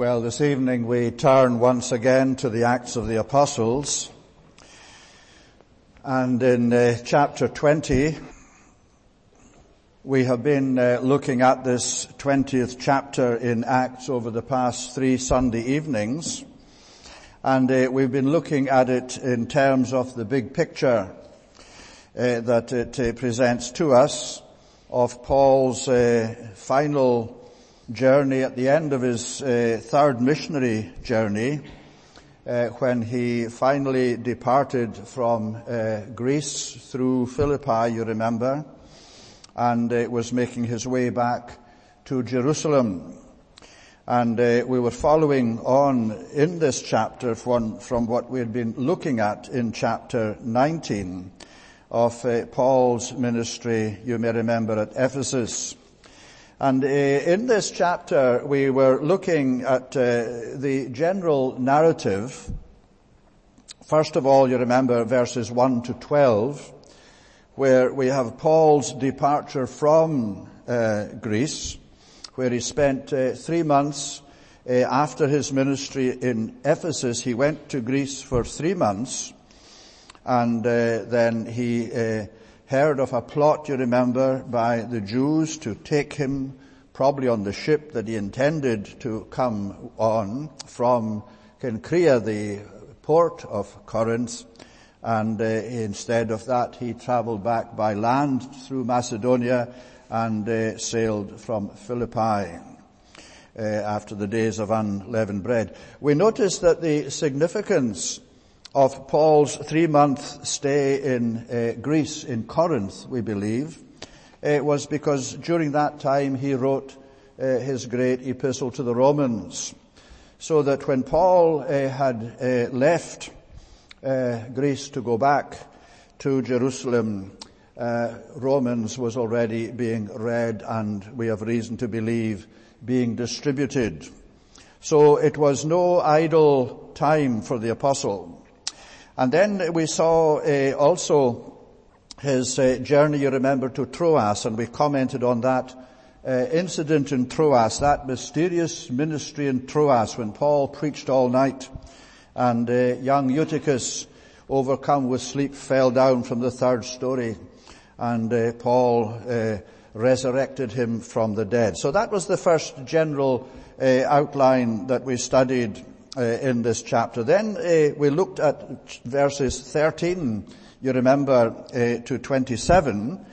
Well, this evening we turn once again to the Acts of the Apostles. And in chapter 20, we have been looking at this 20th chapter in Acts over the past 3 Sunday evenings. And we've been looking at it in terms of the big picture that it presents to us of Paul's final journey at the end of his third missionary journey, when he finally departed from Greece through Philippi, you remember, and was making his way back to Jerusalem. And we were following on in this chapter from what we had been looking at in chapter 19 of Paul's ministry, you may remember, at Ephesus. And in this chapter, we were looking at the general narrative. First of all, you remember verses 1 to 12, where we have Paul's departure from Greece, where he spent 3 months after his ministry in Ephesus. He went to Greece for 3 months, and then he heard of a plot, you remember, by the Jews to take him probably on the ship that he intended to come on from Cenchrea, the port of Corinth, and instead of that he traveled back by land through Macedonia and sailed from Philippi after the days of unleavened bread. We notice that the significance of Paul's 3-month stay in Greece, in Corinth, we believe, was because during that time he wrote his great epistle to the Romans. So that when Paul had left Greece to go back to Jerusalem, Romans was already being read, and we have reason to believe being distributed. So it was no idle time for the apostle. And then we saw also his journey, you remember, to Troas, and we commented on that incident in Troas, that mysterious ministry in Troas when Paul preached all night, and young Eutychus, overcome with sleep, fell down from the 3rd story, and Paul resurrected him from the dead. So that was the first general outline that we studied in this chapter. Then we looked at verses 13, you remember, to 27,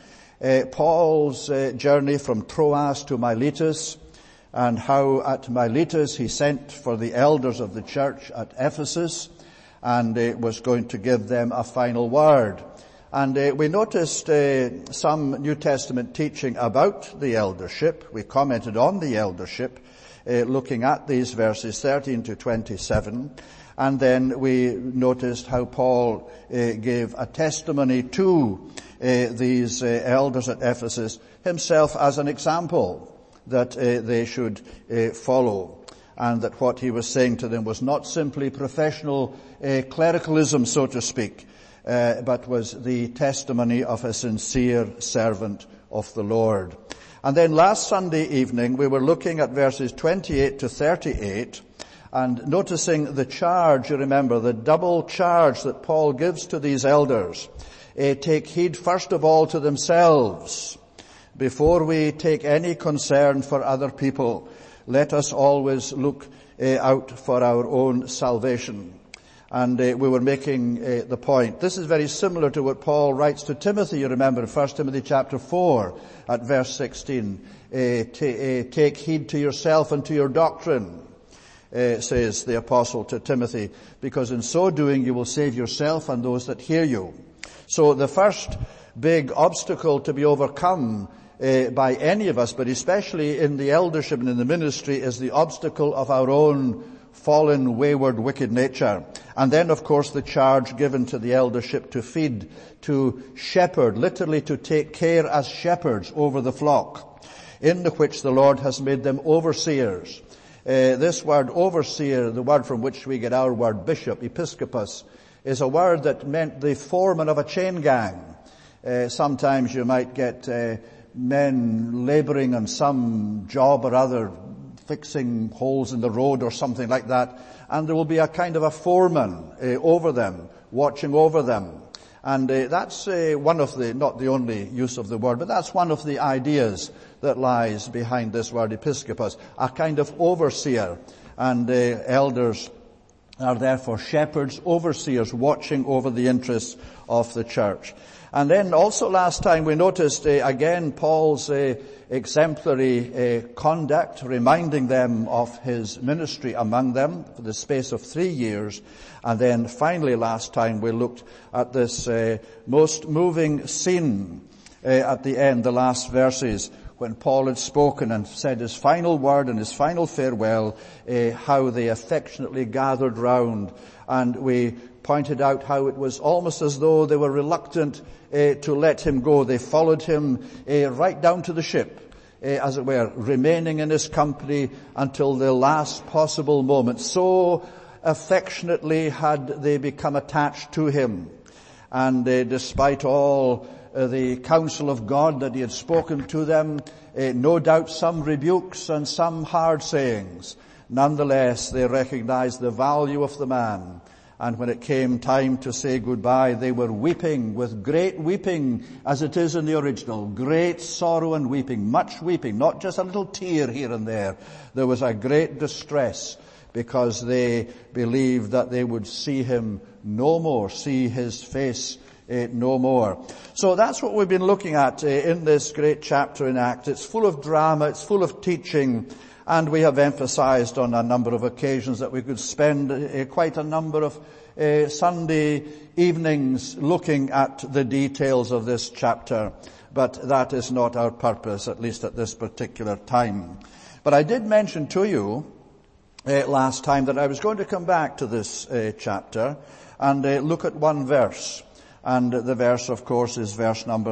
Paul's journey from Troas to Miletus, and how at Miletus he sent for the elders of the church at Ephesus, and was going to give them a final word. And we noticed some New Testament teaching about the eldership. We commented on the eldership, looking at these verses 13 to 27. And then we noticed how Paul gave a testimony to these elders at Ephesus, himself as an example that they should follow, and that what he was saying to them was not simply professional clericalism, so to speak, but was the testimony of a sincere servant of the Lord. And then last Sunday evening we were looking at verses 28 to 38 and noticing the charge, you remember, the double charge that Paul gives to these elders. Take heed first of all to themselves. Before we take any concern for other people, let us always look out for our own salvation. And we were making the point. This is very similar to what Paul writes to Timothy, you remember, in 1 Timothy chapter 4 at verse 16. Take heed to yourself and to your doctrine, says the apostle to Timothy, because in so doing you will save yourself and those that hear you. So the first big obstacle to be overcome by any of us, but especially in the eldership and in the ministry, is the obstacle of our own fallen, wayward, wicked nature. And then, of course, the charge given to the eldership to feed, to shepherd, literally to take care as shepherds over the flock, in which the Lord has made them overseers. This word overseer, the word from which we get our word bishop, episkopos, is a word that meant the foreman of a chain gang. Sometimes you might get men laboring on some job or other, fixing holes in the road or something like that, and there will be a kind of a foreman over them, watching over them. And that's one of the, not the only use of the word, but that's one of the ideas that lies behind this word episkopos, a kind of overseer. And elders are therefore shepherds, overseers, watching over the interests of the church. And then also last time we noticed again Paul's exemplary conduct, reminding them of his ministry among them for the space of 3 years. And then finally last time we looked at this most moving scene at the end, the last verses, when Paul had spoken and said his final word and his final farewell, how they affectionately gathered round. And we pointed out how it was almost as though they were reluctant to let him go. They followed him right down to the ship, as it were, remaining in his company until the last possible moment. So affectionately had they become attached to him. And despite all the counsel of God that he had spoken to them, no doubt some rebukes and some hard sayings, nonetheless they recognized the value of the man. And when it came time to say goodbye, they were weeping with great weeping, as it is in the original. Great sorrow and weeping, much weeping, not just a little tear here and there. There was a great distress because they believed that they would see him no more, see his face no more. So that's what we've been looking at in this great chapter in Acts. It's full of drama, it's full of teaching, and we have emphasized on a number of occasions that we could spend quite a number of Sunday evenings looking at the details of this chapter. But that is not our purpose, at least at this particular time. But I did mention to you last time that I was going to come back to this chapter and look at one verse. And the verse, of course, is verse number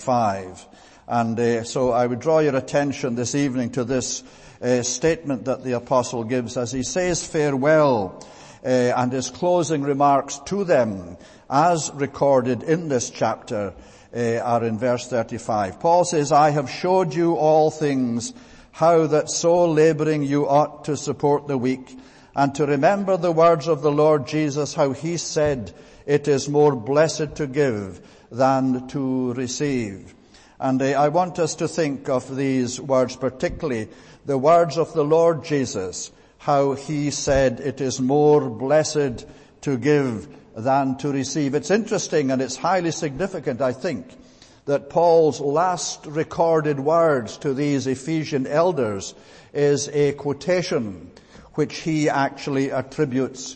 35. And so I would draw your attention this evening to this statement that the apostle gives as he says farewell, and his closing remarks to them, as recorded in this chapter, are in verse 35. Paul says, I have showed you all things, how that so laboring you ought to support the weak, and to remember the words of the Lord Jesus, how he said, it is more blessed to give than to receive. And I want us to think of these words, particularly the words of the Lord Jesus, how he said it is more blessed to give than to receive. It's interesting and it's highly significant, I think, that Paul's last recorded words to these Ephesian elders is a quotation which he actually attributes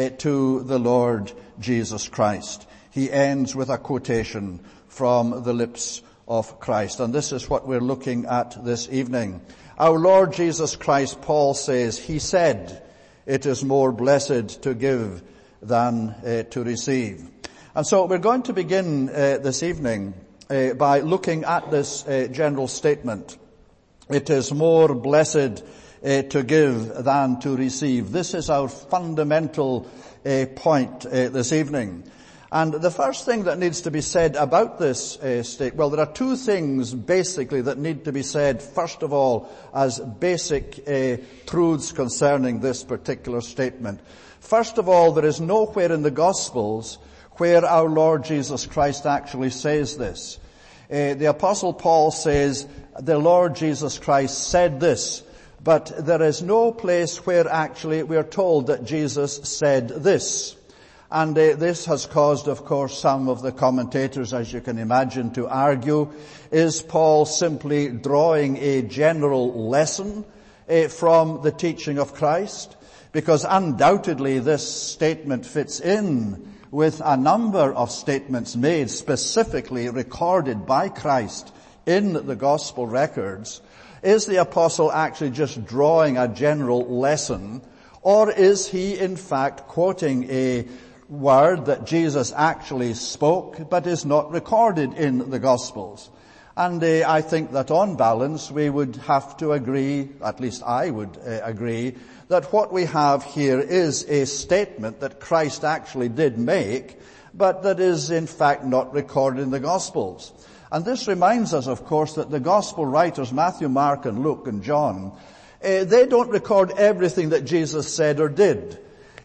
to the Lord Jesus Christ. He ends with a quotation from the lips of Christ. And this is what we're looking at this evening. Our Lord Jesus Christ, Paul says, he said, it is more blessed to give than to receive. And so we're going to begin this evening by looking at this general statement. It is more blessed to give than to receive. This is our fundamental point this evening. And the first thing that needs to be said about this statement, well, there are two things basically that need to be said, first of all, as basic truths concerning this particular statement. First of all, there is nowhere in the Gospels where our Lord Jesus Christ actually says this. The Apostle Paul says, the Lord Jesus Christ said this, but there is no place where actually we are told that Jesus said this. And this has caused, of course, some of the commentators, as you can imagine, to argue, is Paul simply drawing a general lesson from the teaching of Christ? Because undoubtedly this statement fits in with a number of statements made specifically recorded by Christ in the gospel records. Is the apostle actually just drawing a general lesson, or is he in fact quoting a word that Jesus actually spoke but is not recorded in the Gospels? And I think that on balance we would have to agree, at least I would agree, that what we have here is a statement that Christ actually did make, but that is in fact not recorded in the Gospels. And this reminds us, of course, that the Gospel writers, Matthew, Mark and Luke and John, They don't record everything that Jesus said or did.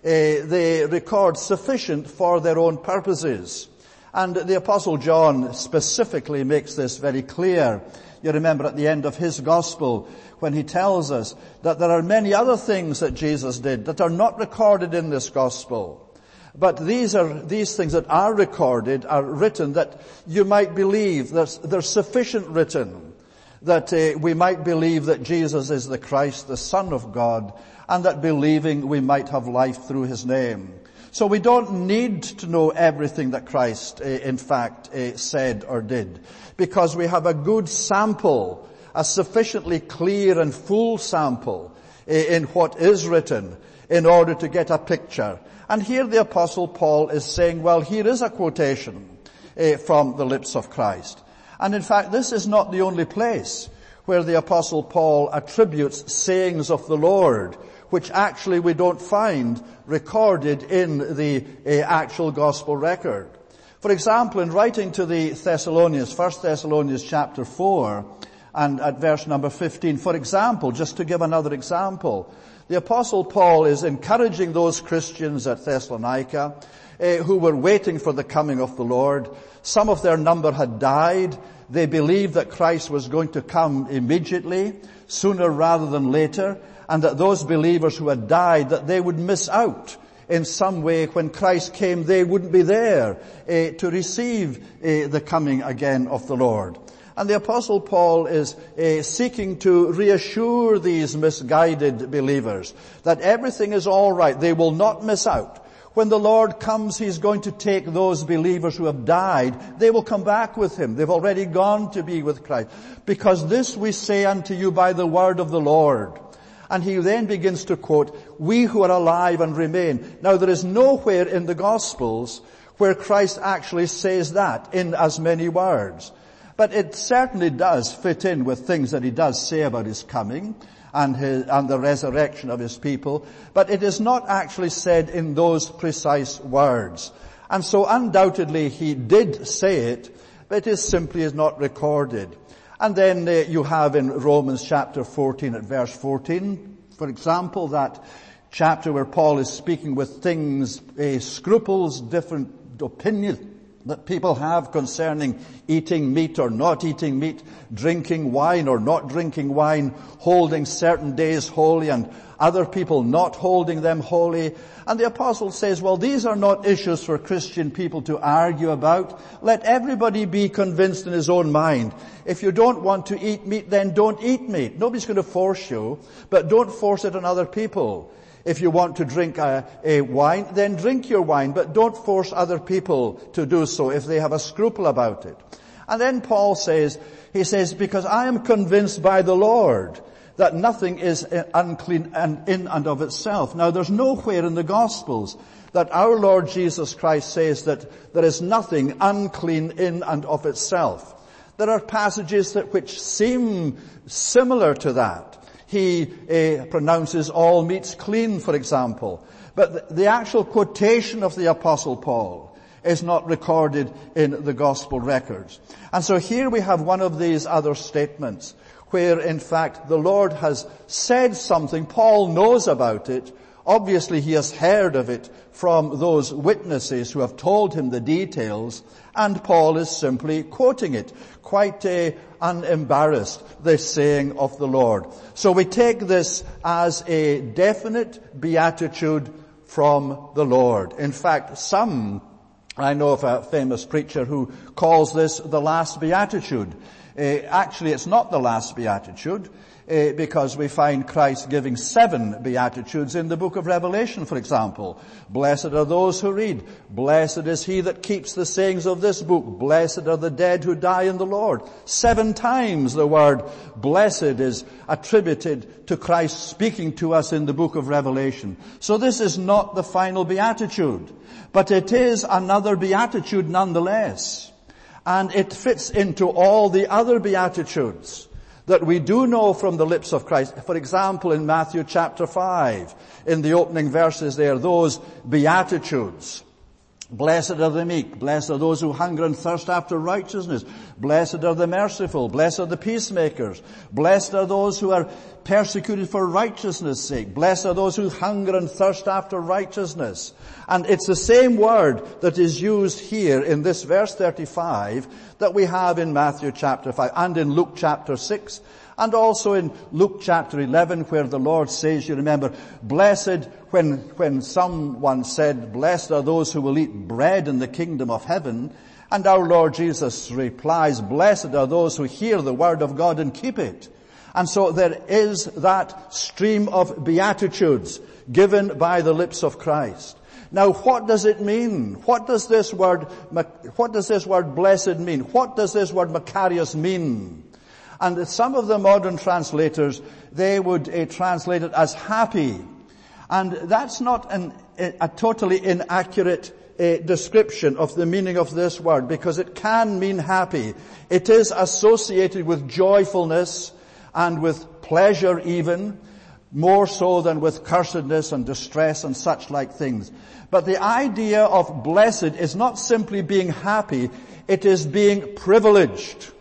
They record sufficient for their own purposes. And the Apostle John specifically makes this very clear. You remember at the end of his gospel when he tells us that there are many other things that Jesus did that are not recorded in this gospel. But these things that are recorded are written that you might believe. There's sufficient written that we might believe that Jesus is the Christ, the Son of God, and that believing we might have life through his name. So we don't need to know everything that Christ, in fact, said or did, because we have a good sample, a sufficiently clear and full sample in what is written in order to get a picture. And here the Apostle Paul is saying, well, here is a quotation from the lips of Christ. And in fact, this is not the only place where the Apostle Paul attributes sayings of the Lord, which actually we don't find recorded in the actual gospel record. For example, in writing to the Thessalonians, 1 Thessalonians chapter 4, and at verse number 15, for example, just to give another example, the Apostle Paul is encouraging those Christians at Thessalonica who were waiting for the coming of the Lord. Some of their number had died. They believed that Christ was going to come immediately, sooner rather than later, and that those believers who had died, that they would miss out in some way. When Christ came, they wouldn't be there to receive the coming again of the Lord. And the Apostle Paul is seeking to reassure these misguided believers that everything is all right. They will not miss out. When the Lord comes, he's going to take those believers who have died. They will come back with him. They've already gone to be with Christ. Because this we say unto you by the word of the Lord. And he then begins to quote, we who are alive and remain. Now there is nowhere in the Gospels where Christ actually says that in as many words. But it certainly does fit in with things that he does say about his coming and the resurrection of his people. But it is not actually said in those precise words. And so undoubtedly he did say it, but it simply is not recorded. And then you have in Romans chapter 14 at verse 14, for example, that chapter where Paul is speaking with things, scruples, different opinions that people have concerning eating meat or not eating meat, drinking wine or not drinking wine, holding certain days holy and other people not holding them holy. And the apostle says, well, these are not issues for Christian people to argue about. Let everybody be convinced in his own mind. If you don't want to eat meat, then don't eat meat. Nobody's going to force you, but don't force it on other people. If you want to drink a wine, then drink your wine, but don't force other people to do so if they have a scruple about it. And then Paul says, he says, because I am convinced by the Lord that nothing is unclean and in and of itself. Now there's nowhere in the Gospels that our Lord Jesus Christ says that there is nothing unclean in and of itself. There are passages which seem similar to that. He pronounces all meats clean, for example. But the actual quotation of the Apostle Paul is not recorded in the Gospel records. And so here we have one of these other statements where, in fact, the Lord has said something. Paul knows about it. Obviously, he has heard of it from those witnesses who have told him the details, and Paul is simply quoting it, quite unembarrassed, the saying of the Lord. So we take this as a definite beatitude from the Lord. In fact, I know of a famous preacher who calls this the last beatitude. Actually, it's not the last beatitude, because we find Christ giving 7 beatitudes in the book of Revelation, for example. Blessed are those who read. Blessed is he that keeps the sayings of this book. Blessed are the dead who die in the Lord. 7 times the word blessed is attributed to Christ speaking to us in the book of Revelation. So this is not the final beatitude, but it is another beatitude nonetheless. And it fits into all the other beatitudes that we do know from the lips of Christ. For example, in Matthew chapter 5, in the opening verses there, those beatitudes Blessed are the meek. Blessed are those who hunger and thirst after righteousness. Blessed are the merciful. Blessed are the peacemakers. Blessed are those who are persecuted for righteousness' sake. Blessed are those who hunger and thirst after righteousness. And it's the same word that is used here in this verse 35 that we have in Matthew chapter 5 and in Luke chapter 6 and also in Luke chapter 11 where the Lord says, you remember, blessed, when someone said, blessed are those who will eat bread in the kingdom of heaven, and our Lord Jesus replies, blessed are those who hear the word of God and keep it. And so there is that stream of beatitudes given by the lips of Christ. Now what does it mean? What does this word blessed mean? What does this word Makarios mean? And some of the modern translators, they would translate it as happy. And that's not a totally inaccurate description of the meaning of this word, because it can mean happy. It is associated with joyfulness and with pleasure even, more so than with cursedness and distress and such like things. But the idea of blessed is not simply being happy, it is being privileged.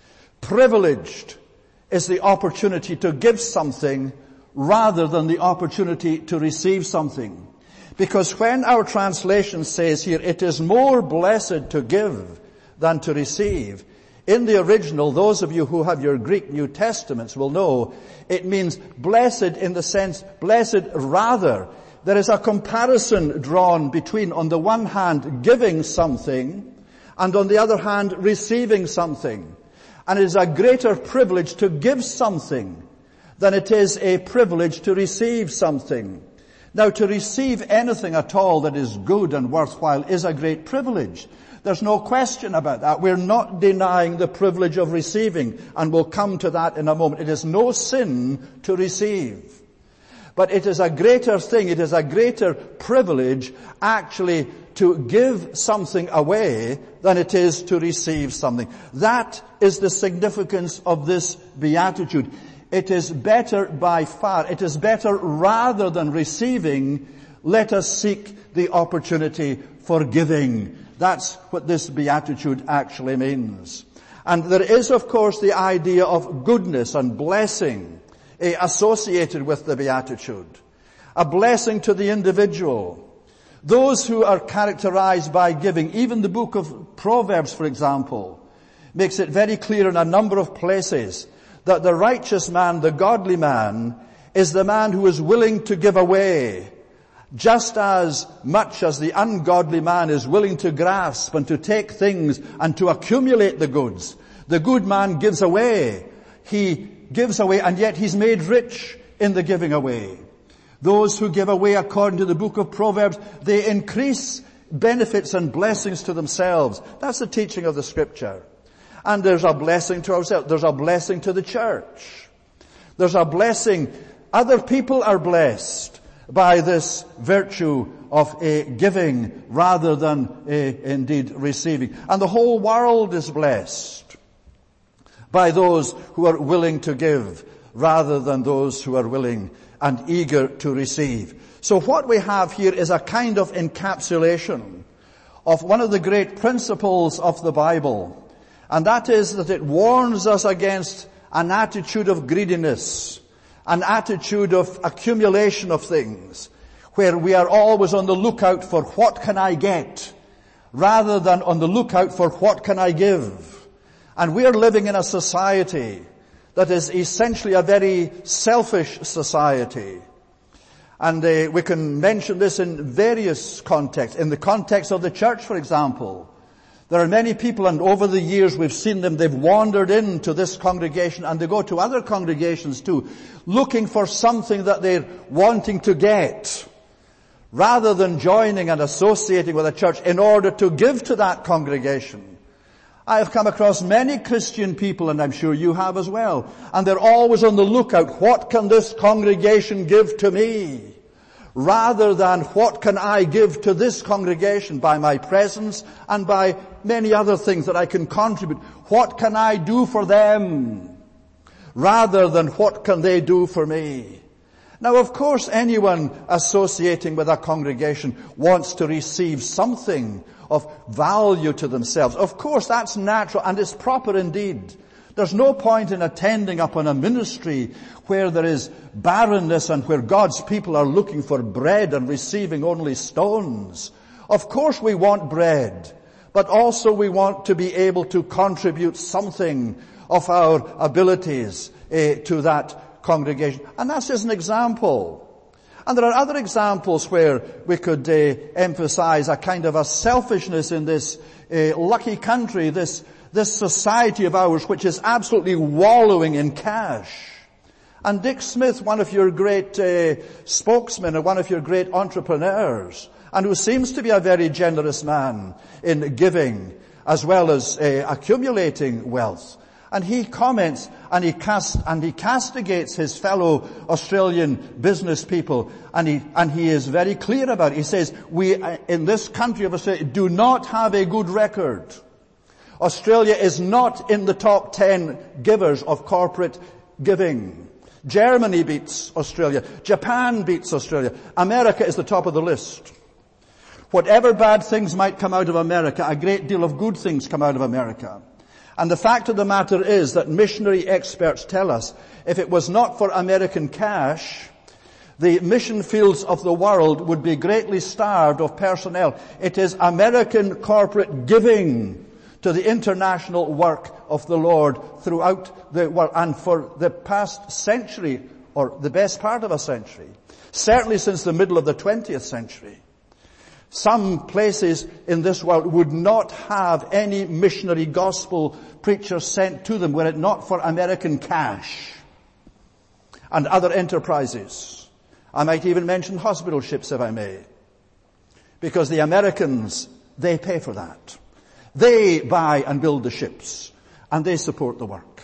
Privileged is the opportunity to give something rather than the opportunity to receive something. Because when our translation says here, it is more blessed to give than to receive, in the original, those of you who have your Greek New Testaments will know, it means blessed in the sense, blessed rather. There is a comparison drawn between, on the one hand, giving something, and on the other hand, receiving something. And it is a greater privilege to give something than it is a privilege to receive something. Now, to receive anything at all that is good and worthwhile is a great privilege. There's no question about that. We're not denying the privilege of receiving, and we'll come to that in a moment. It is no sin to receive. But it is a greater thing, it is a greater privilege actually to give something away than it is to receive something. That is the significance of this beatitude. It is better by far, it is better rather than receiving, let us seek the opportunity for giving. That's what this beatitude actually means. And there is, of course, the idea of goodness and blessing associated with the beatitude. A blessing to the individual. Those who are characterized by giving, even the book of Proverbs, for example, makes it very clear in a number of places that the righteous man, the godly man, is the man who is willing to give away just as much as the ungodly man is willing to grasp and to take things and to accumulate the goods. The good man gives away. He gives away, and yet he's made rich in the giving away. Those who give away, according to the book of Proverbs, they increase benefits and blessings to themselves. That's the teaching of the Scripture. And there's a blessing to ourselves. There's a blessing to the church. There's a blessing. Other people are blessed by this virtue of giving rather than indeed receiving. And the whole world is blessed by those who are willing to give rather than those who are willing and eager to receive. So what we have here is a kind of encapsulation of one of the great principles of the Bible, and that is that it warns us against an attitude of greediness, an attitude of accumulation of things, where we are always on the lookout for what can I get, rather than on the lookout for what can I give. And we are living in a society that is essentially a very selfish society. And we can mention this in various contexts. In the context of the church, for example, there are many people, and over the years we've seen them, they've wandered into this congregation and they go to other congregations too, looking for something that they're wanting to get, rather than joining and associating with a church in order to give to that congregation. I have come across many Christian people, and I'm sure you have as well, and they're always on the lookout, what can this congregation give to me? Rather than what can I give to this congregation by my presence and by many other things that I can contribute. What can I do for them? Rather than what can they do for me? Now, of course, anyone associating with a congregation wants to receive something of value to themselves. Of course, that's natural and it's proper indeed. There's no point in attending upon a ministry where there is barrenness and where God's people are looking for bread and receiving only stones. Of course we want bread, but also we want to be able to contribute something of our abilities to that congregation. And that's just an example. And there are other examples where we could emphasize a kind of a selfishness in this lucky country, this society of ours which is absolutely wallowing in cash. And Dick Smith, one of your great spokesmen and one of your great entrepreneurs, and who seems to be a very generous man in giving as well as accumulating wealth. And he comments and he castigates his fellow Australian business people, and he is very clear about it. He says, we in this country of Australia do not have a good record. Australia is not in the top 10 givers of corporate giving. Germany beats Australia. Japan beats Australia. America is the top of the list. Whatever bad things might come out of America, a great deal of good things come out of America. And the fact of the matter is that missionary experts tell us, if it was not for American cash, the mission fields of the world would be greatly starved of personnel. It is American corporate giving to the international work of the Lord throughout the world, and for the past century, or the best part of a century, certainly since the middle of the 20th century. Some places in this world would not have any missionary gospel preachers sent to them were it not for American cash and other enterprises. I might even mention hospital ships, if I may, because the Americans, they pay for that. They buy and build the ships, and they support the work.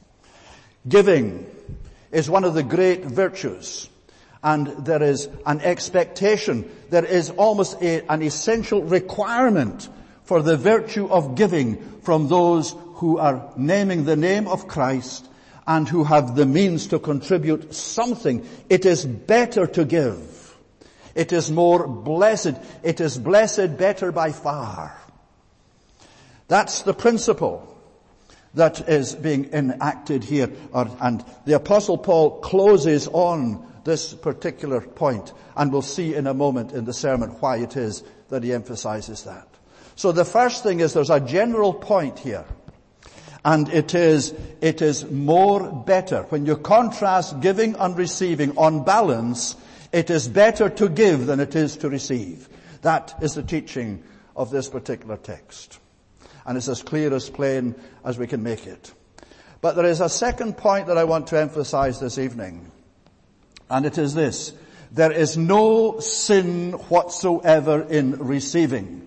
Giving is one of the great virtues, and there is an expectation, there is almost an essential requirement for the virtue of giving from those who are naming the name of Christ and who have the means to contribute something. It is better to give. It is more blessed. It is blessed better by far. That's the principle that is being enacted here. And the Apostle Paul closes on this particular point, and we'll see in a moment in the sermon why it is that he emphasizes that. So the first thing is there's a general point here, and it is more better. When you contrast giving and receiving on balance, it is better to give than it is to receive. That is the teaching of this particular text. And it's as clear as plain as we can make it. But there is a second point that I want to emphasize this evening. And it is this: there is no sin whatsoever in receiving.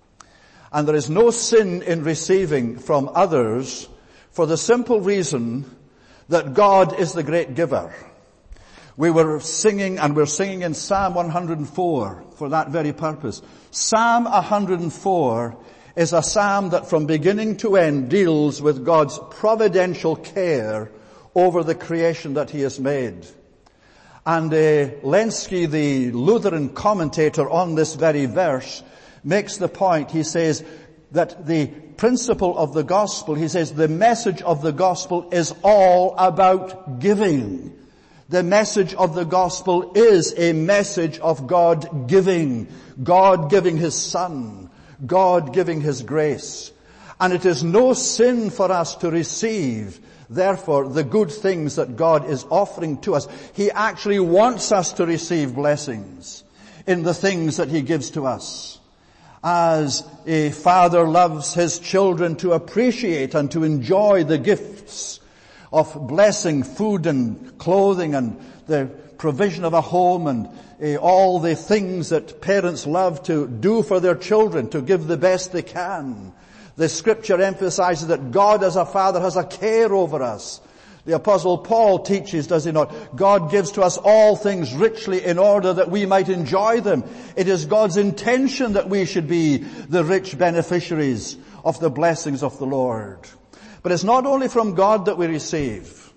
And there is no sin in receiving from others for the simple reason that God is the great giver. We were singing, and we're singing in Psalm 104 for that very purpose. Psalm 104 is a psalm that from beginning to end deals with God's providential care over the creation that He has made. And Lenski, the Lutheran commentator on this very verse, makes the point. He says that the principle of the gospel, he says the message of the gospel is all about giving. The message of the gospel is a message of God giving His Son, God giving His grace. And it is no sin for us to receive, therefore, the good things that God is offering to us. He actually wants us to receive blessings in the things that He gives to us. As a father loves his children to appreciate and to enjoy the gifts of blessing, food and clothing and the provision of a home and all the things that parents love to do for their children, to give the best they can. The scripture emphasizes that God as a father has a care over us. The Apostle Paul teaches, does he not? God gives to us all things richly in order that we might enjoy them. It is God's intention that we should be the rich beneficiaries of the blessings of the Lord. But it's not only from God that we receive.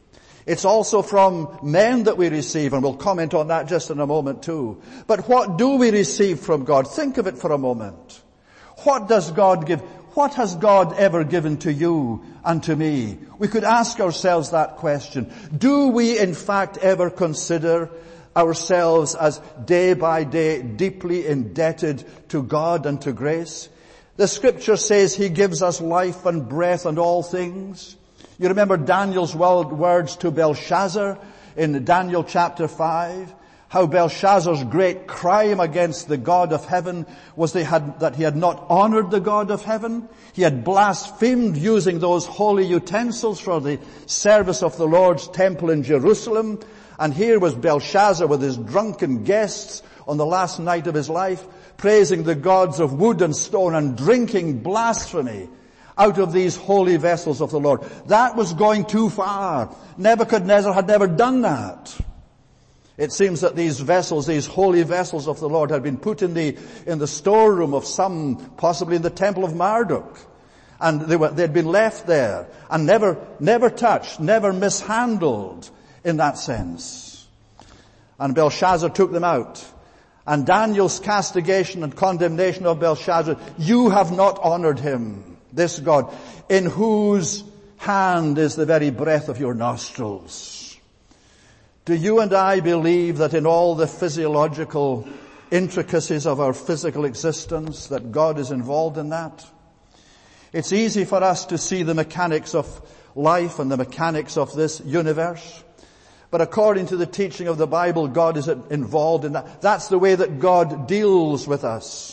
It's also from men that we receive, and we'll comment on that just in a moment too. But what do we receive from God? Think of it for a moment. What does God give? What has God ever given to you and to me? We could ask ourselves that question. Do we in fact ever consider ourselves as day by day deeply indebted to God and to grace? The scripture says He gives us life and breath and all things. You remember Daniel's words to Belshazzar in Daniel chapter 5? How Belshazzar's great crime against the God of heaven was that he had not honored the God of heaven. He had blasphemed using those holy utensils for the service of the Lord's temple in Jerusalem. And here was Belshazzar with his drunken guests on the last night of his life, praising the gods of wood and stone and drinking blasphemy out of these holy vessels of the Lord. That was going too far. Nebuchadnezzar had never done that. It seems that these vessels, these holy vessels of the Lord, had been put in the storeroom of some, possibly in the temple of Marduk. And they'd been left there and never touched, never mishandled in that sense. And Belshazzar took them out. And Daniel's castigation and condemnation of Belshazzar, you have not honored him, this God, in whose hand is the very breath of your nostrils. Do you and I believe that in all the physiological intricacies of our physical existence, that God is involved in that? It's easy for us to see the mechanics of life and the mechanics of this universe. But according to the teaching of the Bible, God is involved in that. That's the way that God deals with us.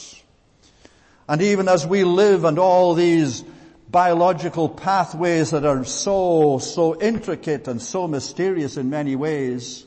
And even as we live and all these biological pathways that are so intricate and so mysterious in many ways,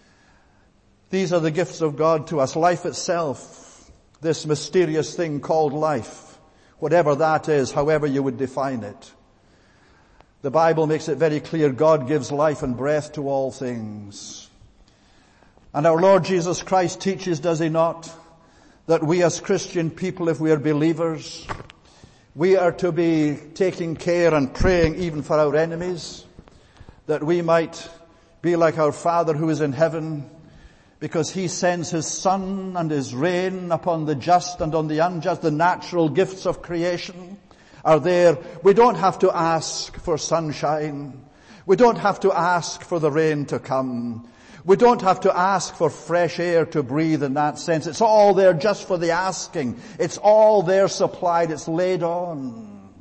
these are the gifts of God to us. Life itself, this mysterious thing called life, whatever that is, however you would define it. The Bible makes it very clear God gives life and breath to all things. And our Lord Jesus Christ teaches, does He not, that we as Christian people, if we are believers, we are to be taking care and praying even for our enemies, that we might be like our Father who is in heaven, because He sends His sun and His rain upon the just and on the unjust. The natural gifts of creation are there. We don't have to ask for sunshine. We don't have to ask for the rain to come. We don't have to ask for fresh air to breathe in that sense. It's all there just for the asking. It's all there supplied. It's laid on.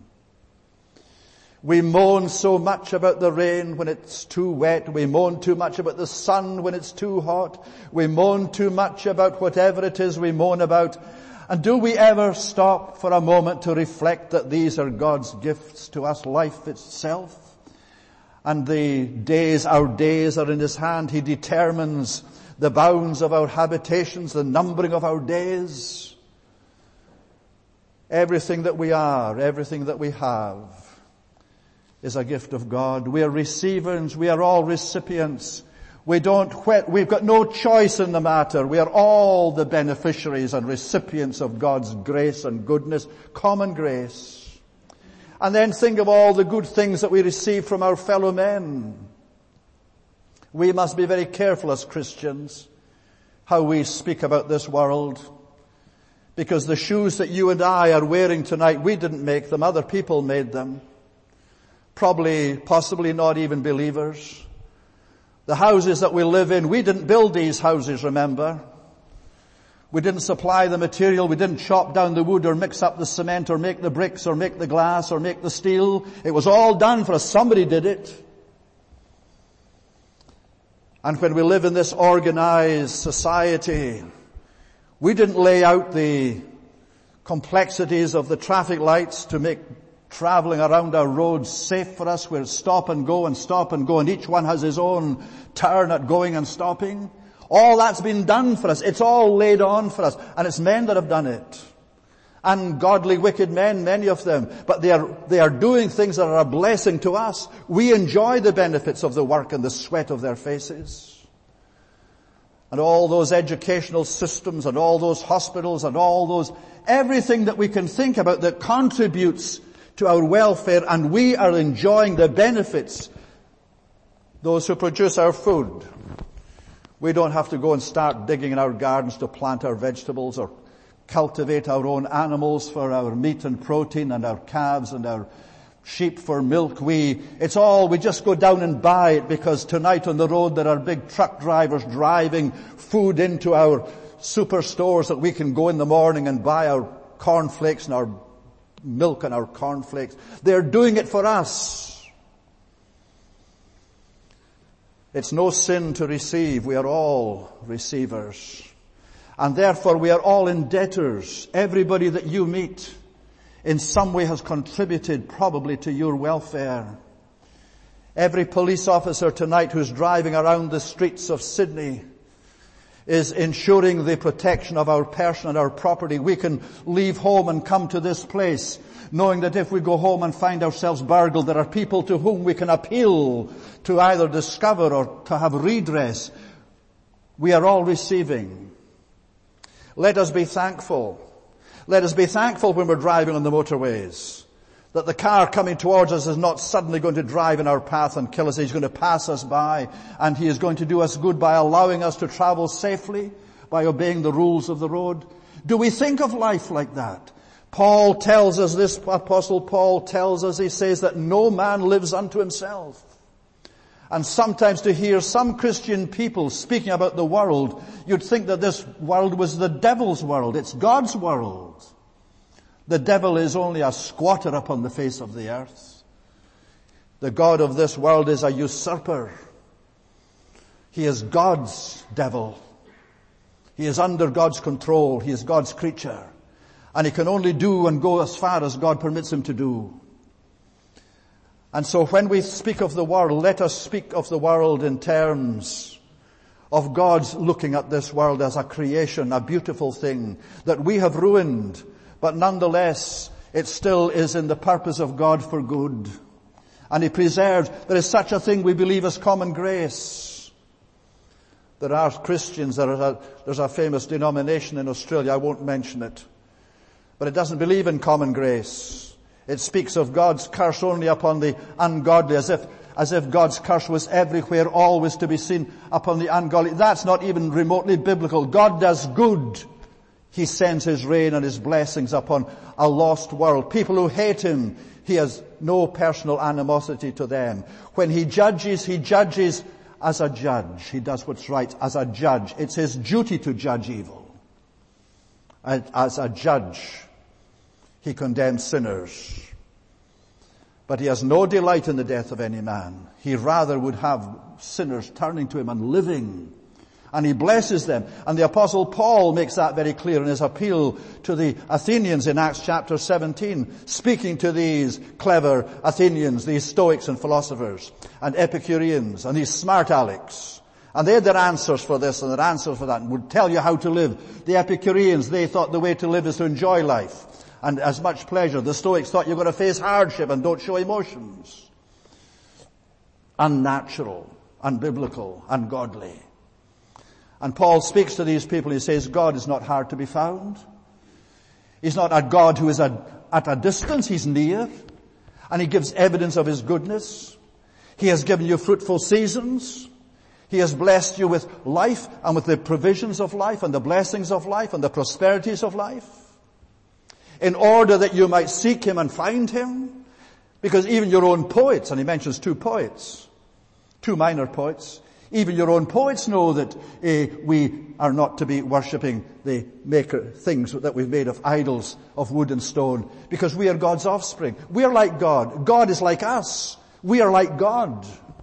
We moan so much about the rain when it's too wet. We moan too much about the sun when it's too hot. We moan too much about whatever it is we moan about. And do we ever stop for a moment to reflect that these are God's gifts to us, life itself? And our days are in His hand. He determines the bounds of our habitations, the numbering of our days. Everything that we are, everything that we have is a gift of God. We are recipients. We are all recipients. We've got no choice in the matter. We are all the beneficiaries and recipients of God's grace and goodness, common grace. And then think of all the good things that we receive from our fellow men. We must be very careful as Christians how we speak about this world, because the shoes that you and I are wearing tonight, we didn't make them, other people made them. Possibly not even believers. The houses that we live in, we didn't build these houses, remember. We didn't supply the material, we didn't chop down the wood or mix up the cement or make the bricks or make the glass or make the steel. It was all done for us. Somebody did it. And when we live in this organized society, we didn't lay out the complexities of the traffic lights to make traveling around our roads safe for us, where stop and go and stop and go, and each one has his own turn at going and stopping. All that's been done for us. It's all laid on for us. And it's men that have done it. Ungodly, wicked men, many of them. But they are doing things that are a blessing to us. We enjoy the benefits of the work and the sweat of their faces. And all those educational systems and all those hospitals and everything that we can think about that contributes to our welfare, and we are enjoying the benefits those who produce our food. We don't have to go and start digging in our gardens to plant our vegetables or cultivate our own animals for our meat and protein and our calves and our sheep for milk. We just go down and buy it because tonight on the road there are big truck drivers driving food into our superstores that we can go in the morning and buy our cornflakes and our milk and our cornflakes. They're doing it for us. It's no sin to receive. We are all receivers. And therefore we are all in debtors. Everybody that you meet in some way has contributed probably to your welfare. Every police officer tonight who's driving around the streets of Sydney is ensuring the protection of our person and our property. We can leave home and come to this place knowing that if we go home and find ourselves burgled, there are people to whom we can appeal to either discover or to have redress. We are all receiving. Let us be thankful. Let us be thankful when we're driving on the motorways that the car coming towards us is not suddenly going to drive in our path and kill us. He's going to pass us by, and he is going to do us good by allowing us to travel safely, by obeying the rules of the road. Do we think of life like that? Paul tells us this, Apostle Paul tells us, he says that no man lives unto himself. And sometimes to hear some Christian people speaking about the world, you'd think that this world was the devil's world. It's God's world. The devil is only a squatter upon the face of the earth. The God of this world is a usurper. He is God's devil. He is under God's control. He is God's creature. And he can only do and go as far as God permits him to do. And so when we speak of the world, let us speak of the world in terms of God's looking at this world as a creation, a beautiful thing that we have ruined, but nonetheless it still is in the purpose of God for good. And he preserves. There is such a thing we believe as common grace. There are Christians, there's a famous denomination in Australia, I won't mention it, but it doesn't believe in common grace. It speaks of God's curse only upon the ungodly, as if God's curse was everywhere, always to be seen upon the ungodly. That's not even remotely biblical. God does good. He sends his rain and his blessings upon a lost world. People who hate him, he has no personal animosity to them. When he judges as a judge. He does what's right as a judge. It's his duty to judge evil. As a judge, he condemns sinners. But he has no delight in the death of any man. He rather would have sinners turning to him and living. And he blesses them. And the Apostle Paul makes that very clear in his appeal to the Athenians in Acts chapter 17, speaking to these clever Athenians, these Stoics and philosophers, and Epicureans, and these smart Alecks. And they had their answers for this and their answers for that, and would tell you how to live. The Epicureans, they thought the way to live is to enjoy life and as much pleasure. The Stoics thought you're going to face hardship and don't show emotions. Unnatural, unbiblical, ungodly. And Paul speaks to these people. He says, God is not hard to be found. He's not a God who is at a distance. He's near. And he gives evidence of his goodness. He has given you fruitful seasons. He has blessed you with life and with the provisions of life and the blessings of life and the prosperities of life, in order that you might seek him and find him. Because even your own poets, and he mentions two poets, two minor poets, even your own poets know that we are not to be worshipping the maker things that we've made of idols of wood and stone, because we are God's offspring. We are like God. God is like us. We are like God.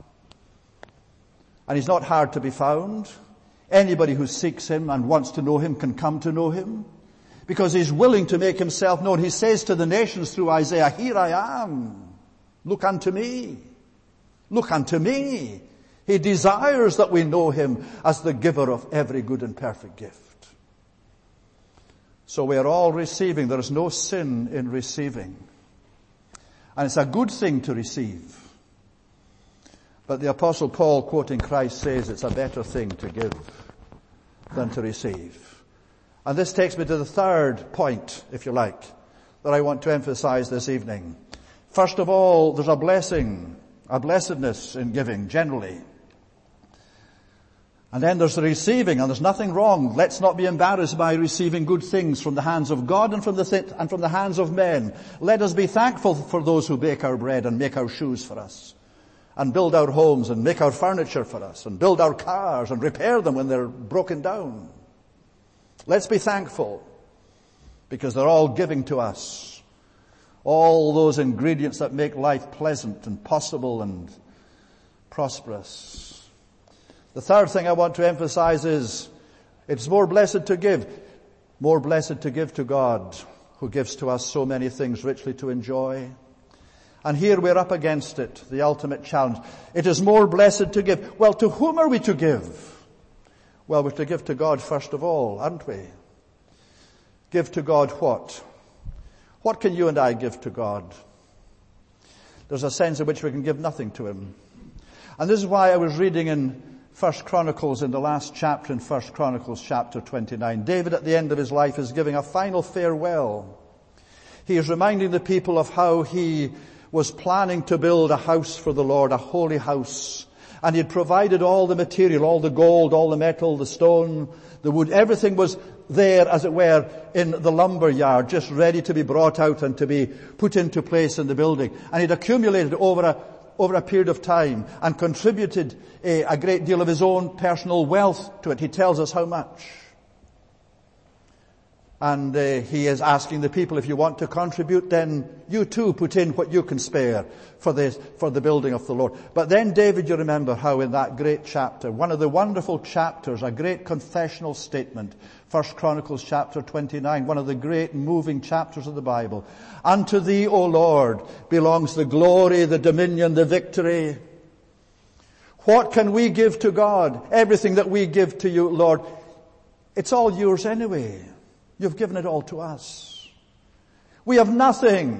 And he's not hard to be found. Anybody who seeks him and wants to know him can come to know him, because he's willing to make himself known. He says to the nations through Isaiah, here I am. Look unto me. Look unto me. He desires that we know him as the giver of every good and perfect gift. So we are all receiving. There is no sin in receiving. And it's a good thing to receive. But the Apostle Paul, quoting Christ, says it's a better thing to give than to receive. And this takes me to the third point, if you like, that I want to emphasize this evening. First of all, there's a blessing, a blessedness in giving generally. And then there's the receiving, and there's nothing wrong. Let's not be embarrassed by receiving good things from the hands of God and from the hands of men. Let us be thankful for those who bake our bread and make our shoes for us, and build our homes and make our furniture for us, and build our cars and repair them when they're broken down. Let's be thankful, because they're all giving to us all those ingredients that make life pleasant and possible and prosperous. The third thing I want to emphasize is it's more blessed to give to God, who gives to us so many things richly to enjoy. And here we're up against it, the ultimate challenge. It is more blessed to give. Well, to whom are we to give? Well, we're to give to God first of all, aren't we? Give to God what? What can you and I give to God? There's a sense in which we can give nothing to Him. And this is why I was reading in 1 Chronicles, in the last chapter in 1 Chronicles chapter 29. David at the end of his life is giving a final farewell. He is reminding the people of how he was planning to build a house for the Lord, a holy house. And he had provided all the material, all the gold, all the metal, the stone, the wood. Everything was there, as it were, in the lumber yard, just ready to be brought out and to be put into place in the building. And he'd accumulated over a period of time and contributed a great deal of his own personal wealth to it. He tells us how much. And he is asking the people, if you want to contribute, then you too put in what you can spare for the building of the Lord. But then David, you remember how in that great chapter, one of the wonderful chapters, a great confessional statement, 1 Chronicles chapter 29, one of the great moving chapters of the Bible. Unto thee, O Lord, belongs the glory, the dominion, the victory. What can we give to God? Everything that we give to you, Lord, it's all yours anyway. You've given it all to us. We have nothing.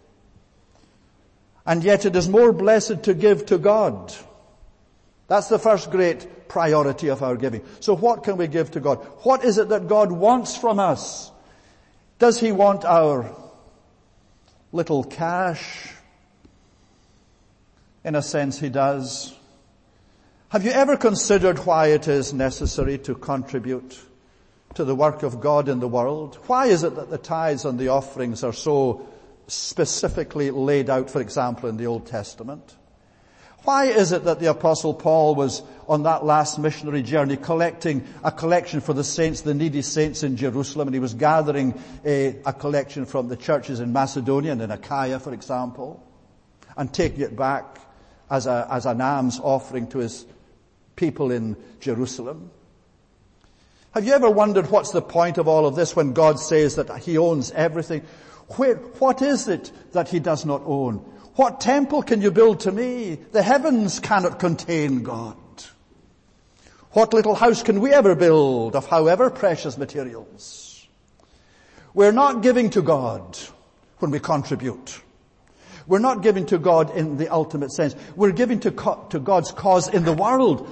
And yet it is more blessed to give to God. That's the first great priority of our giving. So what can we give to God? What is it that God wants from us? Does He want our little cash? In a sense, He does. Have you ever considered why it is necessary to contribute to the work of God in the world? Why is it that the tithes and the offerings are so specifically laid out, for example, in the Old Testament? Why is it that the Apostle Paul was on that last missionary journey collecting a collection for the saints, the needy saints in Jerusalem, and he was gathering a collection from the churches in Macedonia and in Achaia, for example, and taking it back as an alms offering to his people in Jerusalem? Have you ever wondered what's the point of all of this when God says that He owns everything? What is it that He does not own? What temple can you build to me? The heavens cannot contain God. What little house can we ever build of however precious materials? We're not giving to God when we contribute. We're not giving to God in the ultimate sense. We're giving to God's cause in the world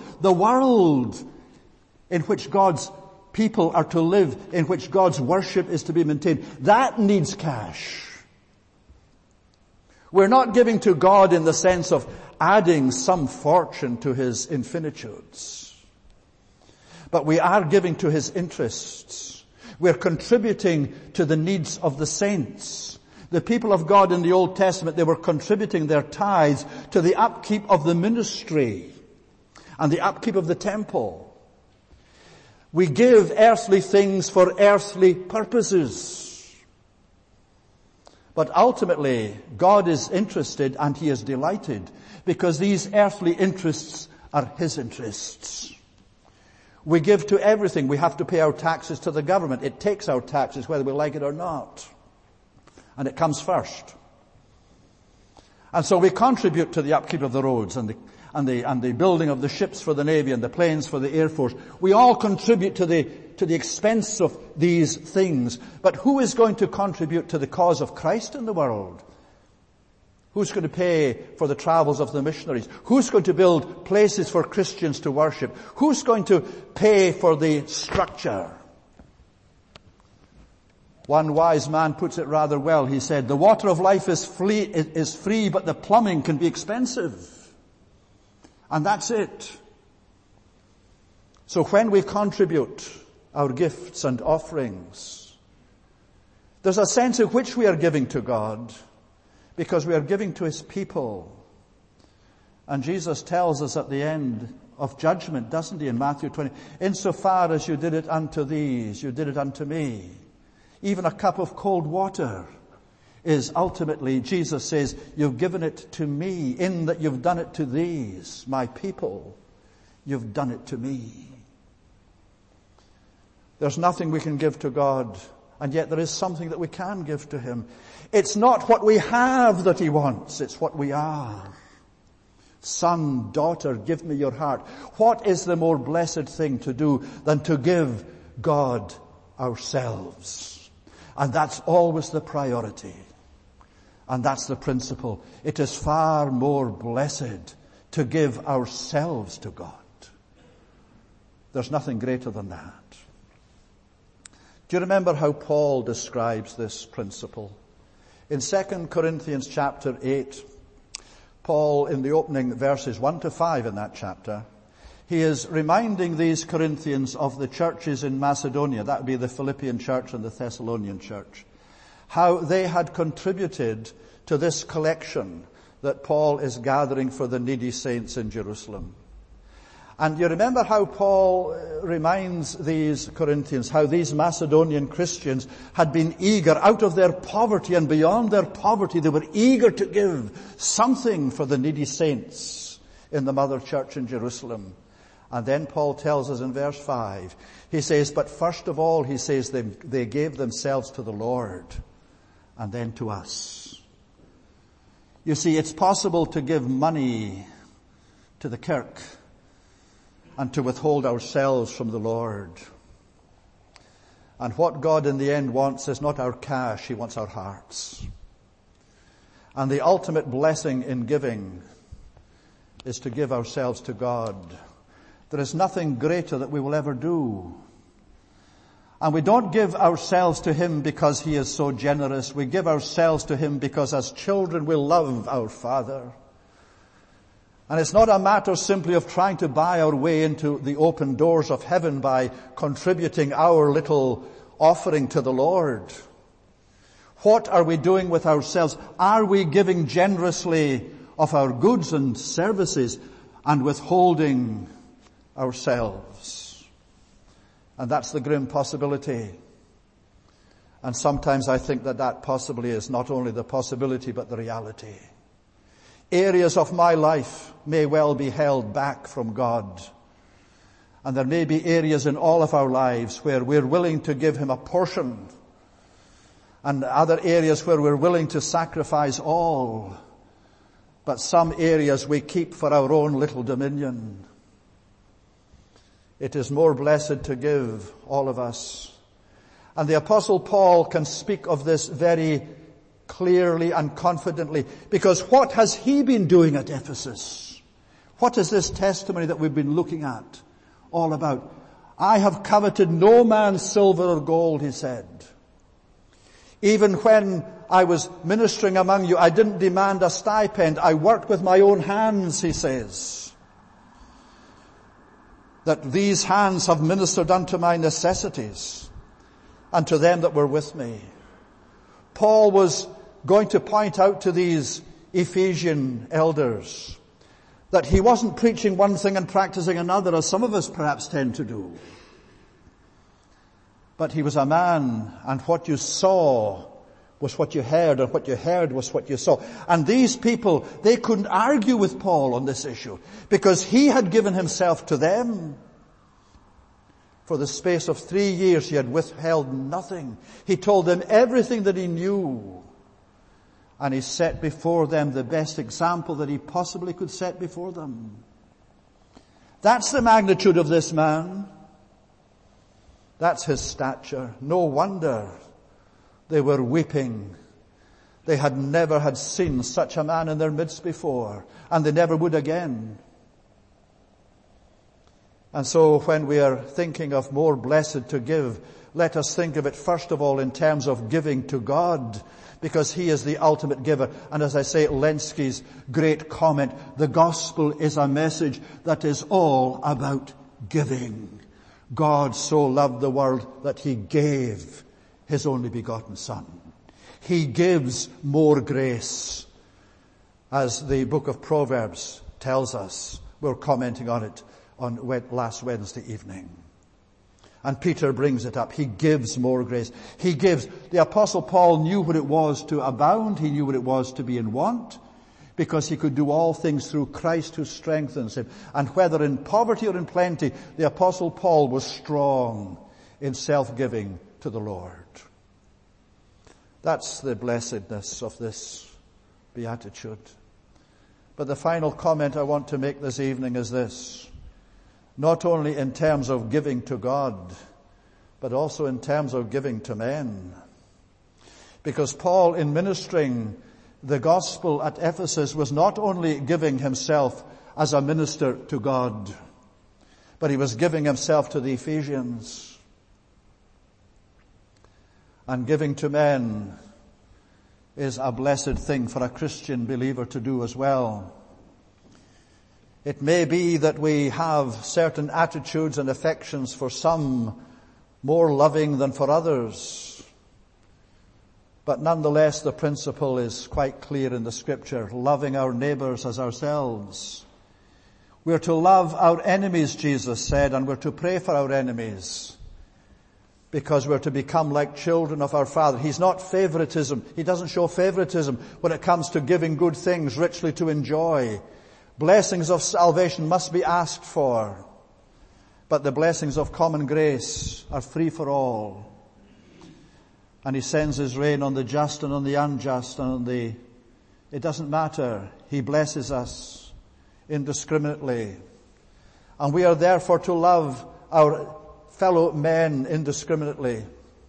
in which God's people are to live, in which God's worship is to be maintained. That needs cash. We're not giving to God in the sense of adding some fortune to His infinitudes. But we are giving to His interests. We're contributing to the needs of the saints. The people of God in the Old Testament, they were contributing their tithes to the upkeep of the ministry and the upkeep of the temple. We give earthly things for earthly purposes. But ultimately, God is interested and He is delighted because these earthly interests are His interests. We give to everything. We have to pay our taxes to the government. It takes our taxes whether we like it or not. And it comes first. And so we contribute to the upkeep of the roads and the building of the ships for the Navy and the planes for the Air Force. We all contribute to the expense of these things. But who is going to contribute to the cause of Christ in the world? Who's going to pay for the travels of the missionaries? Who's going to build places for Christians to worship? Who's going to pay for the structure? One wise man puts it rather well. He said, the water of life is free, but the plumbing can be expensive. And that's it. So when we contribute our gifts and offerings, there's a sense in which we are giving to God because we are giving to His people. And Jesus tells us at the end of judgment, doesn't He, in Matthew 20, insofar as you did it unto these, you did it unto me. Even a cup of cold water is ultimately, Jesus says, you've given it to me, in that you've done it to these, my people. You've done it to me. There's nothing we can give to God, and yet there is something that we can give to Him. It's not what we have that He wants, it's what we are. Son, daughter, give me your heart. What is the more blessed thing to do than to give God ourselves? And that's always the priority. And that's the principle. It is far more blessed to give ourselves to God. There's nothing greater than that. Do you remember how Paul describes this principle? In 2 Corinthians chapter 8, Paul, in the opening verses 1 to 5 in that chapter, he is reminding these Corinthians of the churches in Macedonia, that would be the Philippian church and the Thessalonian church, how they had contributed to this collection that Paul is gathering for the needy saints in Jerusalem. And you remember how Paul reminds these Corinthians, how these Macedonian Christians had been eager out of their poverty and beyond their poverty. They were eager to give something for the needy saints in the mother church in Jerusalem. And then Paul tells us in verse 5, he says, but first of all, he says, they gave themselves to the Lord and then to us. You see, it's possible to give money to the kirk and to withhold ourselves from the Lord. And what God in the end wants is not our cash, He wants our hearts. And the ultimate blessing in giving is to give ourselves to God. There is nothing greater that we will ever do. And we don't give ourselves to Him because He is so generous. We give ourselves to Him because as children we love our Father. And it's not a matter simply of trying to buy our way into the open doors of heaven by contributing our little offering to the Lord. What are we doing with ourselves? Are we giving generously of our goods and services and withholding ourselves? And that's the grim possibility. And sometimes I think that possibly is not only the possibility but the reality. Areas of my life may well be held back from God. And there may be areas in all of our lives where we're willing to give Him a portion. And other areas where we're willing to sacrifice all. But some areas we keep for our own little dominion. It is more blessed to give, all of us. And the Apostle Paul can speak of this very clearly and confidently, because what has he been doing at Ephesus? What is this testimony that we've been looking at all about? I have coveted no man's silver or gold, he said. Even when I was ministering among you, I didn't demand a stipend. I worked with my own hands, he says. That these hands have ministered unto my necessities and to them that were with me. Paul was going to point out to these Ephesian elders that he wasn't preaching one thing and practicing another, as some of us perhaps tend to do. But he was a man, and what you saw was what you heard, and what you heard was what you saw. And these people, they couldn't argue with Paul on this issue, because he had given himself to them. For the space of 3 years he had withheld nothing. He told them everything that he knew. And he set before them the best example that he possibly could set before them. That's the magnitude of this man. That's his stature. No wonder they were weeping. They had never had seen such a man in their midst before, and they never would again. And so when we are thinking of more blessed to give, let us think of it first of all in terms of giving to God, because He is the ultimate giver. And as I say, Lenski's great comment, the gospel is a message that is all about giving. God so loved the world that he gave his only begotten Son. He gives more grace, as the book of Proverbs tells us. We're commenting on it on last Wednesday evening. And Peter brings it up. He gives more grace. He gives. The Apostle Paul knew what it was to abound. He knew what it was to be in want, because he could do all things through Christ who strengthens him. And whether in poverty or in plenty, the Apostle Paul was strong in self-giving to the Lord. That's the blessedness of this beatitude. But the final comment I want to make this evening is this. Not only in terms of giving to God, but also in terms of giving to men. Because Paul, in ministering the gospel at Ephesus, was not only giving himself as a minister to God, but he was giving himself to the Ephesians. And giving to men is a blessed thing for a Christian believer to do as well. It may be that we have certain attitudes and affections for some more loving than for others. But nonetheless, the principle is quite clear in the Scripture, loving our neighbors as ourselves. We're to love our enemies, Jesus said, and we're to pray for our enemies, because we're to become like children of our Father. He's not favoritism. He doesn't show favoritism when it comes to giving good things richly to enjoy. Blessings of salvation must be asked for, but the blessings of common grace are free for all. And he sends his rain on the just and on the unjust and on the... It doesn't matter. He blesses us indiscriminately. And we are therefore to love our fellow men indiscriminately.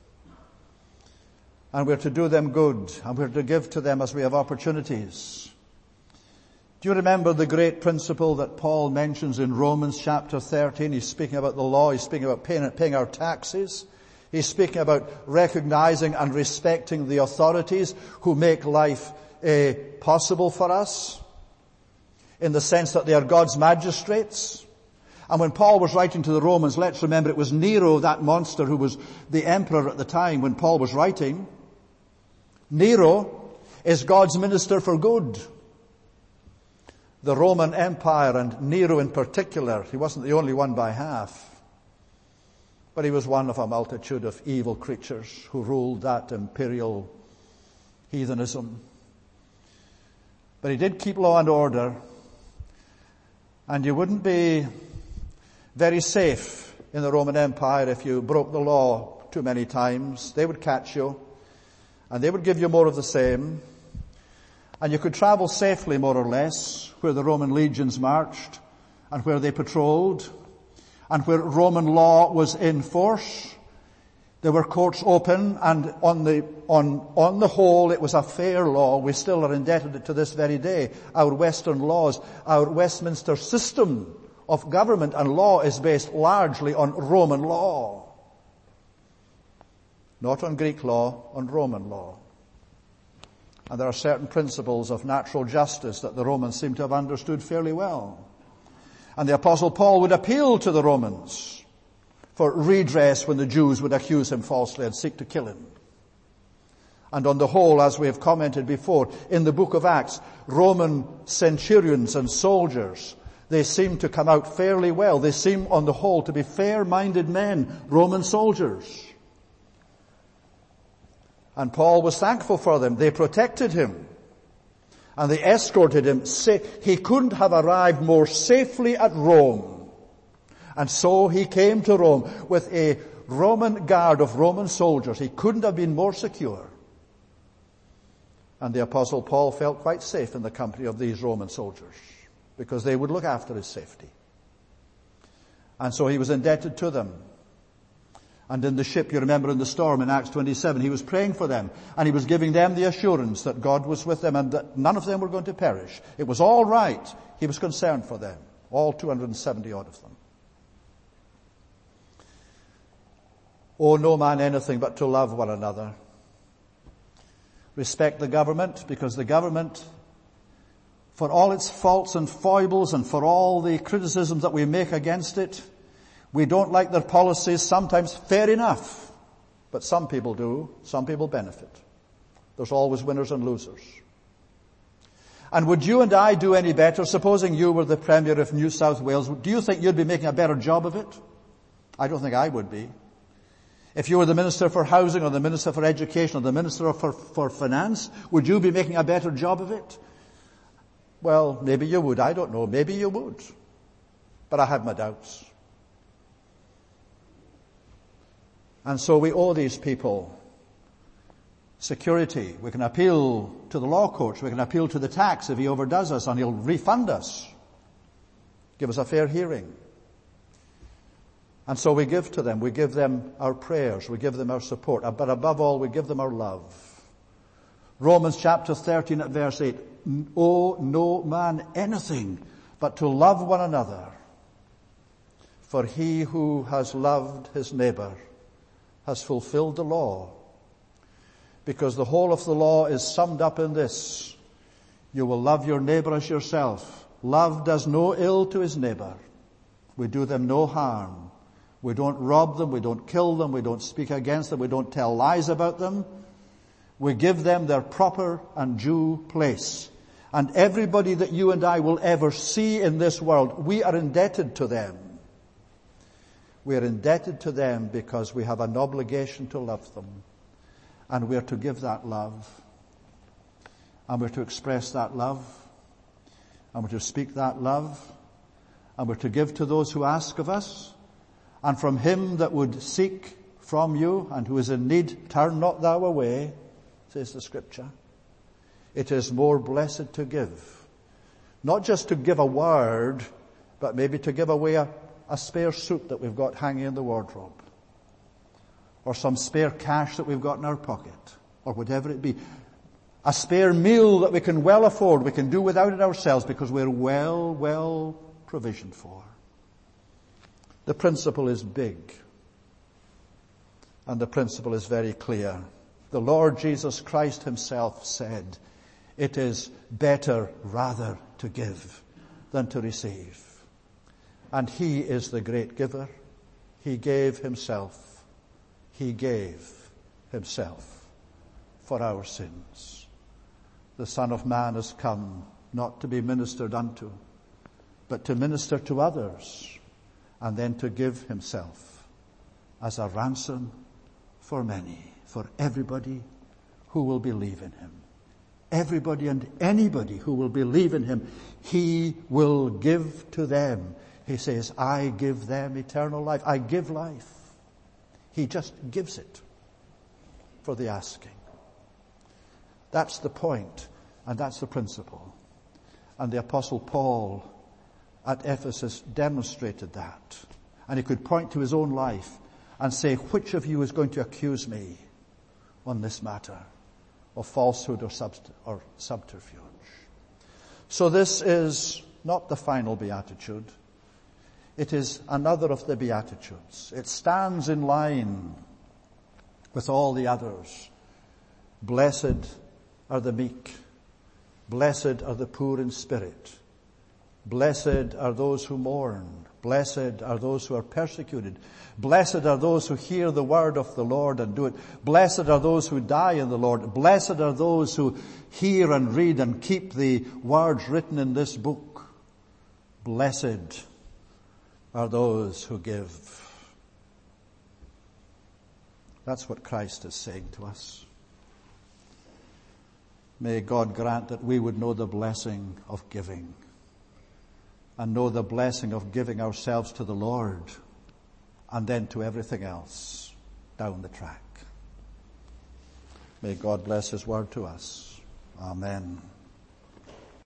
And we're to do them good. And we're to give to them as we have opportunities. Do you remember the great principle that Paul mentions in Romans chapter 13? He's speaking about the law. He's speaking about paying our taxes. He's speaking about recognizing and respecting the authorities who make life possible for us, in the sense that they are God's magistrates. And when Paul was writing to the Romans, let's remember it was Nero, that monster who was the emperor at the time when Paul was writing. Nero is God's minister for good. The Roman Empire, and Nero in particular, he wasn't the only one by half, but he was one of a multitude of evil creatures who ruled that imperial heathenism. But he did keep law and order, and you wouldn't be very safe in the Roman Empire if you broke the law too many times. They would catch you, and they would give you more of the same. And you could travel safely, more or less, where the Roman legions marched and where they patrolled and where Roman law was in force. There were courts open, and on the whole, it was a fair law. We still are indebted to this very day. Our Western laws, our Westminster system of government and law is based largely on Roman law. Not on Greek law, on Roman law. And there are certain principles of natural justice that the Romans seem to have understood fairly well. And the Apostle Paul would appeal to the Romans for redress when the Jews would accuse him falsely and seek to kill him. And on the whole, as we have commented before, in the book of Acts, Roman centurions and soldiers, they seem to come out fairly well. They seem on the whole to be fair-minded men, Roman soldiers. And Paul was thankful for them. They protected him. And they escorted him. He couldn't have arrived more safely at Rome. And so he came to Rome with a Roman guard of Roman soldiers. He couldn't have been more secure. And the Apostle Paul felt quite safe in the company of these Roman soldiers, because they would look after his safety. And so he was indebted to them. And in the ship, you remember in the storm in Acts 27, he was praying for them, and he was giving them the assurance that God was with them and that none of them were going to perish. It was all right. He was concerned for them, all 270 odd of them. Owe no man anything but to love one another. Respect the government, because the government, for all its faults and foibles and for all the criticisms that we make against it, We don't like their policies sometimes, fair enough. But some people do. Some people benefit. There's always winners and losers. And would you and I do any better, supposing you were the Premier of New South Wales, do you think you'd be making a better job of it? I don't think I would be. If you were the Minister for Housing or the Minister for Education or the Minister for Finance, would you be making a better job of it? Well, maybe you would. I don't know. Maybe you would. But I have my doubts. And so we owe these people security. We can appeal to the law courts. We can appeal to the tax if he overdoes us, and he'll refund us. Give us a fair hearing. And so we give to them. We give them our prayers. We give them our support. But above all, we give them our love. Romans chapter 13 at verse 8. Owe no man anything but to love one another. For he who has loved his neighbor has fulfilled the law. Because the whole of the law is summed up in this. You will love your neighbor as yourself. Love does no ill to his neighbor. We do them no harm. We don't rob them. We don't kill them. We don't speak against them. We don't tell lies about them. We give them their proper and due place. And everybody that you and I will ever see in this world, we are indebted to them. We are indebted to them because we have an obligation to love them. And we are to give that love. And we're to express that love. And we're to speak that love. And we're to give to those who ask of us. And from him that would seek from you and who is in need, turn not thou away, says the Scripture. It is more blessed to give. Not just to give a word, but maybe to give away a spare suit that we've got hanging in the wardrobe. Or some spare cash that we've got in our pocket. Or whatever it be. A spare meal that we can well afford. We can do without it ourselves because we're well provisioned for. The principle is big. And the principle is very clear. The Lord Jesus Christ himself said, it is better rather to give than to receive. And he is the great giver. He gave himself. He gave himself for our sins. The Son of Man has come not to be ministered unto, but to minister to others, and then to give himself as a ransom for many, for everybody who will believe in him. Everybody and anybody who will believe in him, he will give to them. He says, I give them eternal life. I give life. He just gives it for the asking. That's the point, and that's the principle. And the Apostle Paul at Ephesus demonstrated that. And he could point to his own life and say, which of you is going to accuse me on this matter of falsehood or subterfuge? So this is not the final beatitude. It is another of the Beatitudes. It stands in line with all the others. Blessed are the meek. Blessed are the poor in spirit. Blessed are those who mourn. Blessed are those who are persecuted. Blessed are those who hear the word of the Lord and do it. Blessed are those who die in the Lord. Blessed are those who hear and read and keep the words written in this book. Blessed are those who give. That's what Christ is saying to us. May God grant that we would know the blessing of giving and know the blessing of giving ourselves to the Lord and then to everything else down the track. May God bless his word to us. Amen.